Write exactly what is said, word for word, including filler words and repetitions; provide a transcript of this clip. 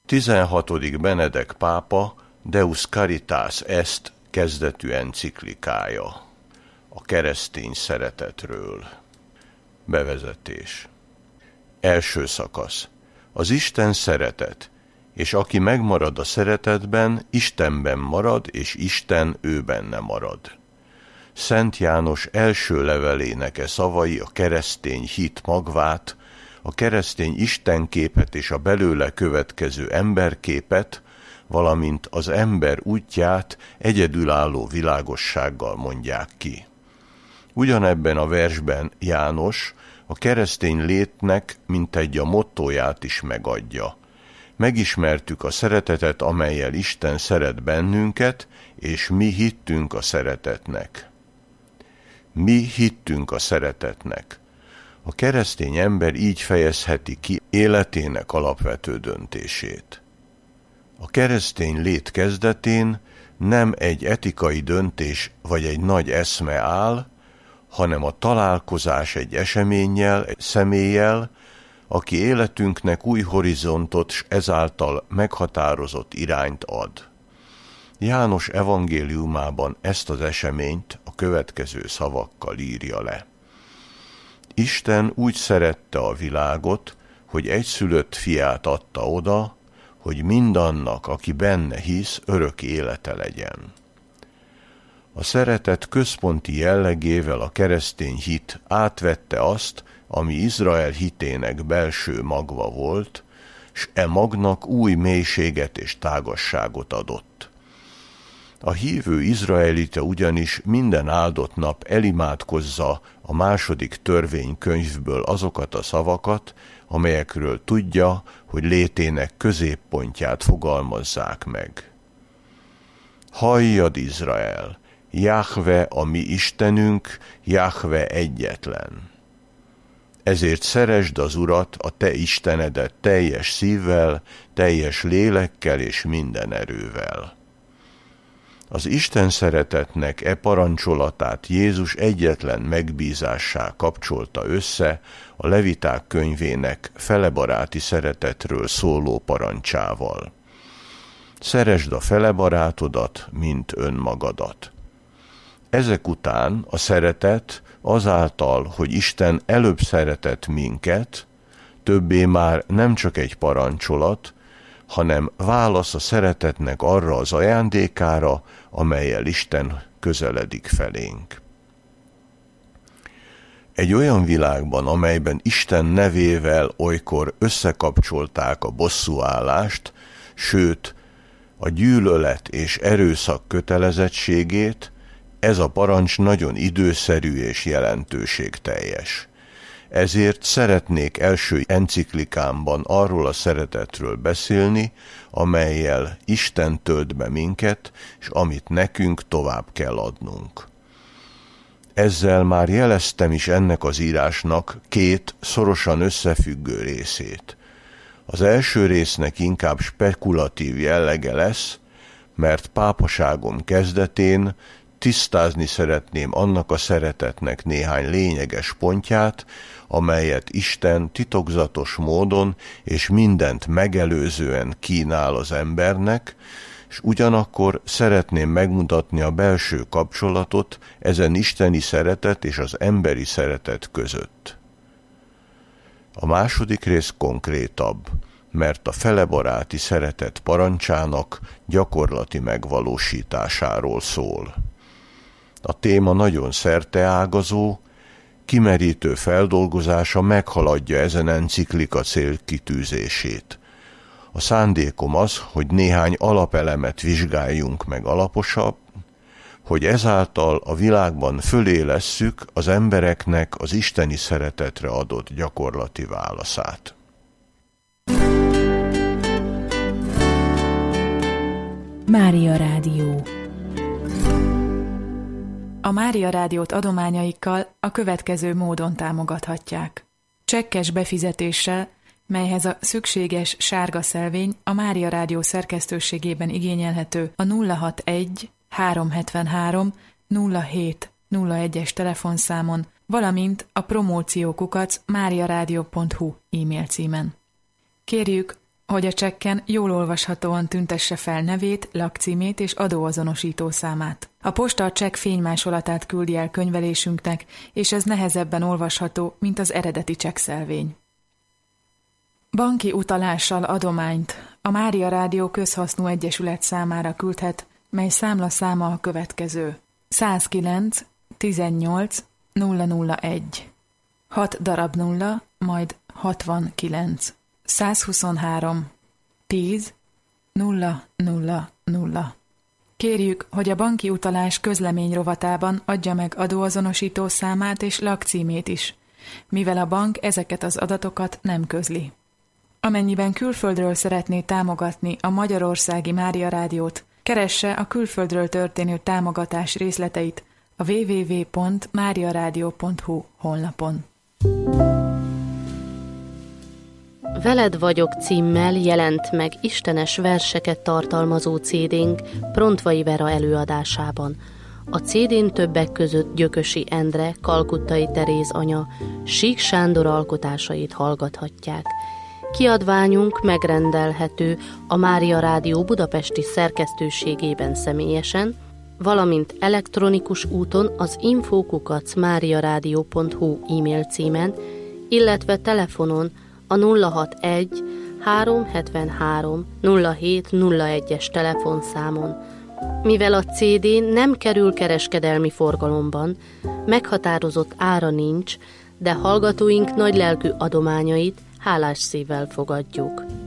tizenhatodik Benedek pápa Deus Caritas Est kezdetű enciklikája a keresztény szeretetről. Bevezetés. Első szakasz. Az Isten szeretet, és aki megmarad a szeretetben, Istenben marad, és Isten ő benne marad. Szent János első levelének e szavai a keresztény hit magvát, a keresztény istenképet és a belőle következő emberképet, valamint az ember útját egyedülálló világossággal mondják ki. Ugyanebben a versben János a keresztény létnek mintegy a mottóját is megadja. Megismertük a szeretetet, amellyel Isten szeret bennünket, és mi hittünk a szeretetnek. Mi hittünk a szeretetnek. A keresztény ember így fejezheti ki életének alapvető döntését. A keresztény lét kezdetén nem egy etikai döntés vagy egy nagy eszme áll, hanem a találkozás egy eseménnyel, egy személlyel, aki életünknek új horizontot s ezáltal meghatározott irányt ad. János evangéliumában ezt az eseményt a következő szavakkal írja le. Isten úgy szerette a világot, hogy egyszülött fiát adta oda, hogy mindannak, aki benne hisz, örök élete legyen. A szeretet központi jellegével a keresztény hit átvette azt, ami Izrael hitének belső magva volt, s e magnak új mélységet és tágasságot adott. A hívő izraelita ugyanis minden áldott nap elimádkozza a második törvénykönyvből azokat a szavakat, amelyekről tudja, hogy létének középpontját fogalmazzák meg. Halljad, Izrael! Jahve a mi Istenünk, Jahve egyetlen. Ezért szeresd az Urat, a te Istenedet teljes szívvel, teljes lélekkel és minden erővel. Az Isten szeretetnek e parancsolatát Jézus egyetlen megbízássá kapcsolta össze a Leviták könyvének felebaráti szeretetről szóló parancsával. Szeresd a felebarátodat, mint önmagadat. Ezek után a szeretet azáltal, hogy Isten előbb szeretett minket, többé már nem csak egy parancsolat, hanem válasz a szeretetnek arra az ajándékára, amellyel Isten közeledik felénk. Egy olyan világban, amelyben Isten nevével olykor összekapcsolták a bosszúállást, sőt, a gyűlölet és erőszak kötelezettségét, ez a parancs nagyon időszerű és jelentőségteljes. Ezért szeretnék első enciklikámban arról a szeretetről beszélni, amellyel Isten tölt be minket, és amit nekünk tovább kell adnunk. Ezzel már jeleztem is ennek az írásnak két szorosan összefüggő részét. Az első résznek inkább spekulatív jellege lesz, mert pápaságom kezdetén tisztázni szeretném annak a szeretetnek néhány lényeges pontját, amelyet Isten titokzatos módon és mindent megelőzően kínál az embernek, és ugyanakkor szeretném megmutatni a belső kapcsolatot ezen isteni szeretet és az emberi szeretet között. A második rész konkrétabb, mert a felebaráti szeretet parancsának gyakorlati megvalósításáról szól. A téma nagyon szerteágazó, kimerítő feldolgozása meghaladja ezen enciklika célkitűzését. A szándékom az, hogy néhány alapelemet vizsgáljunk meg alaposabb, hogy ezáltal a világban fölélesszük az embereknek az isteni szeretetre adott gyakorlati válaszát. Mária Rádió. A Mária Rádiót adományaikkal a következő módon támogathatják. Csekkes befizetéssel, melyhez a szükséges sárga szelvény a Mária Rádió szerkesztőségében igényelhető a nulla hatvanegy háromszázhetvenhárom nulla hét nulla egyes telefonszámon, valamint a promóció kukac máriarádió pont hu e-mail címen. Kérjük, hogy a csekken jól olvashatóan tüntesse fel nevét, lakcímét és adóazonosító számát. A posta a csekk fénymásolatát küldi el könyvelésünknek, és ez nehezebben olvasható, mint az eredeti csekkszelvény. Banki utalással adományt a Mária Rádió Közhasznú Egyesület számára küldhet, mely számlaszáma a következő: százkilenc tizennyolc nulla nulla egy, hat darab nulla, majd hatvankilenc, százhuszonhárom tíz nulla nulla nulla. Kérjük, hogy a banki utalás közlemény rovatában adja meg adóazonosító számát és lakcímét is, mivel a bank ezeket az adatokat nem közli. Amennyiben külföldről szeretné támogatni a Magyarországi Mária Rádiót, keresse a külföldről történő támogatás részleteit a double-u double-u double-u pont mariaradio pont hu honlapon. Veled vagyok címmel jelent meg istenes verseket tartalmazó cé dénk Prontvai Vera előadásában. A cé dén többek között Gyökösi Endre, Kalkuttai Teréz anya, Sík Sándor alkotásait hallgathatják. Kiadványunk megrendelhető a Mária Rádió budapesti szerkesztőségében személyesen, valamint elektronikus úton az info kukac mariaradio pont hu e-mail címen, illetve telefonon a nulla hatvanegy háromszázhetvenhárom nulla hét nulla egyes telefonszámon. Mivel a cé dé nem kerül kereskedelmi forgalomban, meghatározott ára nincs, de hallgatóink nagylelkű adományait hálás szívvel fogadjuk.